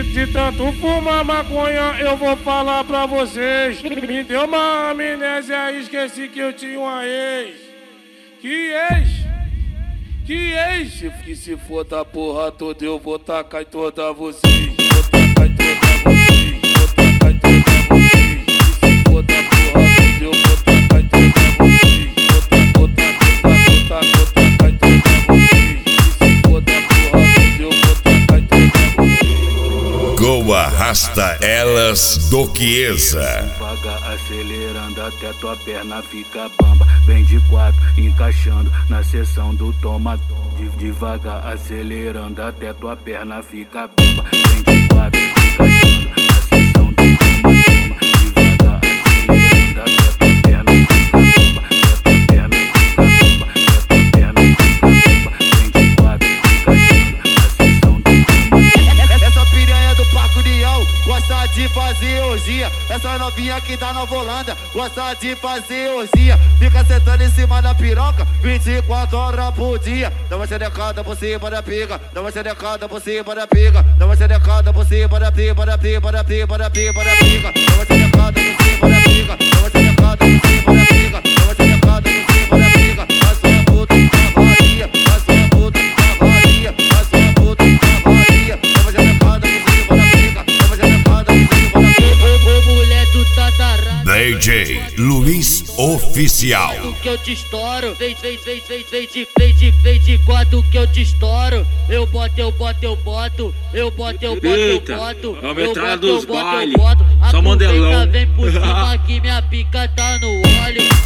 De tanto fumar maconha, eu vou falar pra vocês. Me deu uma amnésia, esqueci que eu tinha uma ex. Que ex? Que ex? Que se for da porra toda, eu vou tacar em toda vocês. Vou tacar em toda vocês. Vou tacar em toda vocês. Que se for da porra toda, eu vou tacar em toda vocês. Vou tacar em toda vocês. Que se for da porra toda, eu vou tacar em toda vocês. Go arrasta elas do Chiesa. Devagar acelerando até tua perna fica bamba. Vem de quatro encaixando na seção do toma-toma. Devagar acelerando até tua perna fica bamba. Vem de quatro encaixando na seção do toma-toma. Devagar acelerando até tua perna fica bamba. Até tua perna fica bamba. Até tua perna fica bamba. Vem de quatro encaixando na seção do toma-toma. Essa piranha do Parque União gosta de fazer orgia. Essa novinha aqui da Nova Holanda gosta de fazer orgia. Fica sentando em cima da piroca 24 horas por dia. Dá uma xerecada por cima da pica. Dá uma xerecada por cima da pica. Dá uma xerecada por cima da pica. Da pica, da pica, da pica, da pica. Dá uma xerecada por cima da pica. Dá uma xerecada por cima da pica. Dá uma xerecada por cima da pica. Faz sua puta cavalia. Faz sua puta cavalia. Faz sua puta cavalia. Dá uma xerecada por cima da pica. Dá uma xerecada por cima da pica. Ô mulher do tatará. DJ Luiz Oficial. Que eu te estouro, vem de quatro que eu te estouro. Eu boto, eu boto, eu boto. Eu boto, eu boto, eu Eita, boto. a Eu metralha boto, eu dos boto, eu baile. boto. Só Aproveita, mandelão. vem por cima que minha pica tá no óleo.